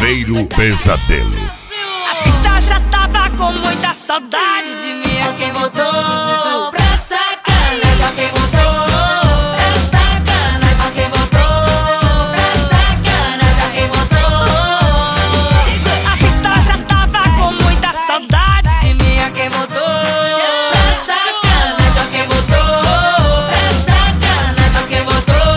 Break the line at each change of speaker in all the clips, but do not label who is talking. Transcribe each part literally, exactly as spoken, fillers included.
verdadeiro pesadelo.
A pista já tava com muita saudade de mim.
Quem voltou pra sacanagem, ó, quem voltou pra sacanagem, ó, quem voltou pra sacanagem, ó, quem voltou.
A pista já tava com muita saudade de mim.
Quem voltou pra sacanagem, ó, quem voltou pra sacanagem, ó, quem voltou.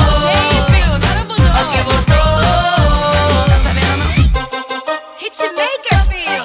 Ó, quem voltou. Tá sabendo não? Hitmaker, filho.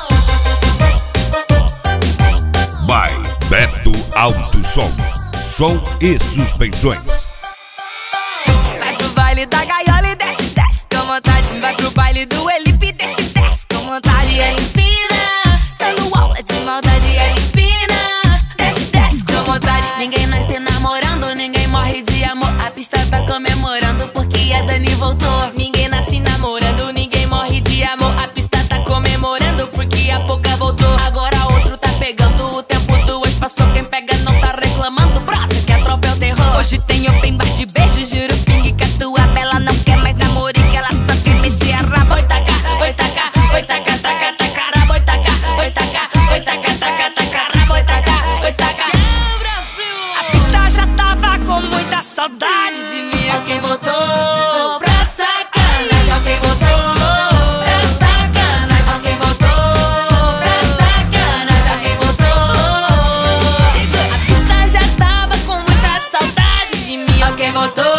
By Beto Alto Som. Som e suspensões.
Vai pro baile da gaiola e desce, desce com vontade. Vai pro baile do Elipe e desce, desce com vontade.
Ela empina, tá no aula de maldade. Ela empina, desce, desce com vontade. Ninguém nasce namorando, ninguém morre de amor. A pista tá comemorando porque a Dani voltou. Ninguém nasce namorando, ninguém morre de amor. A pista tá comemorando porque a Poca voltou. Agora outro tá pegando, o tempo do ex passou. Quem pega não tá reclamando, brota que a tropa é o terror. Hoje tem open bar de beijo, juro, pingue, catuaba. Ela não quer mais namoro e que ela só quer mexer a raba. Oi, taca, oi, taca, oi, taca, taca, taca, raba. Oi, taca, oi, taca, oi, taca, taca, taca, raba. Oi, taca, oi, taca.
A pista já tava com muita saudade de mim.
Ó, quem voltou pra sacanagem, ó, quem voltou pra sacanagem, ó, quem voltou pra sacanagem, ó, quem voltou. A pista já tava com muita saudade de mim. Ó, quem voltou